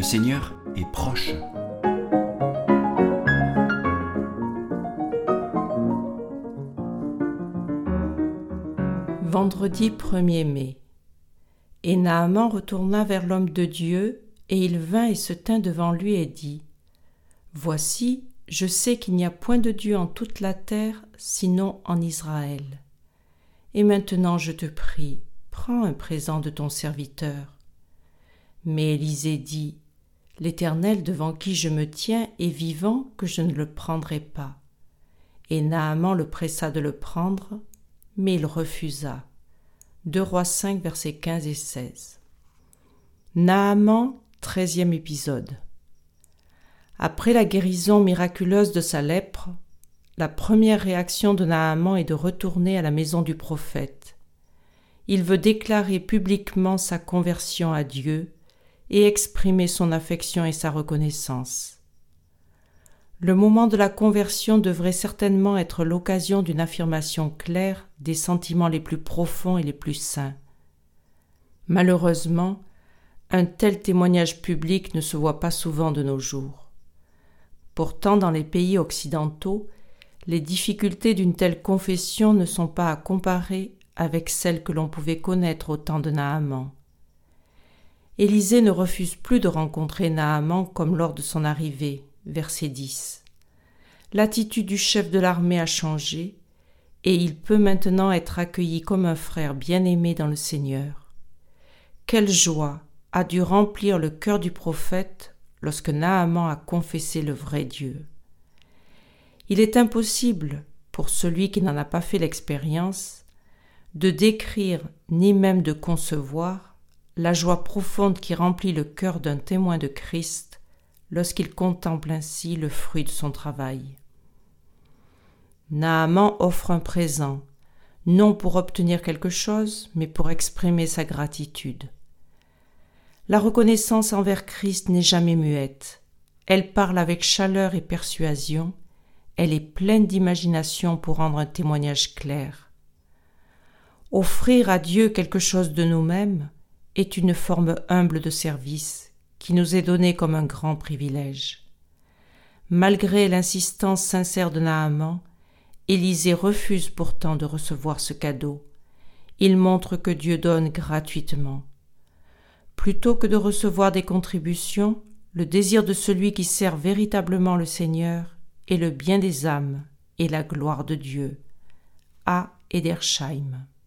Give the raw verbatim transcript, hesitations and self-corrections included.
Le Seigneur est proche. Vendredi premier mai. Et Naaman retourna vers l'homme de Dieu, et il vint et se tint devant lui et dit : Voici, je sais qu'il n'y a point de Dieu en toute la terre, sinon en Israël. Et maintenant je te prie, prends un présent de ton serviteur. Mais Élisée dit : L'Éternel devant qui je me tiens est vivant que je ne le prendrai pas. Et Naaman le pressa de le prendre, mais il refusa. deux Rois cinq, versets quinze et seize. Naaman, treizième épisode. Après la guérison miraculeuse de sa lèpre, la première réaction de Naaman est de retourner à la maison du prophète. Il veut déclarer publiquement sa conversion à Dieu et exprimer son affection et sa reconnaissance. Le moment de la conversion devrait certainement être l'occasion d'une affirmation claire des sentiments les plus profonds et les plus saints. Malheureusement, un tel témoignage public ne se voit pas souvent de nos jours. Pourtant, dans les pays occidentaux, les difficultés d'une telle confession ne sont pas à comparer avec celles que l'on pouvait connaître au temps de Naaman. Élisée ne refuse plus de rencontrer Naaman comme lors de son arrivée, verset dix. L'attitude du chef de l'armée a changé et il peut maintenant être accueilli comme un frère bien-aimé dans le Seigneur. Quelle joie a dû remplir le cœur du prophète lorsque Naaman a confessé le vrai Dieu. Il est impossible, pour celui qui n'en a pas fait l'expérience, de décrire ni même de concevoir la joie profonde qui remplit le cœur d'un témoin de Christ lorsqu'il contemple ainsi le fruit de son travail. Naaman offre un présent, non pour obtenir quelque chose, mais pour exprimer sa gratitude. La reconnaissance envers Christ n'est jamais muette. Elle parle avec chaleur et persuasion. Elle est pleine d'imagination pour rendre un témoignage clair. Offrir à Dieu quelque chose de nous-mêmes est une forme humble de service qui nous est donnée comme un grand privilège. Malgré l'insistance sincère de Naaman, Élisée refuse pourtant de recevoir ce cadeau. Il montre que Dieu donne gratuitement. Plutôt que de recevoir des contributions, le désir de celui qui sert véritablement le Seigneur est le bien des âmes et la gloire de Dieu. A. Edersheim.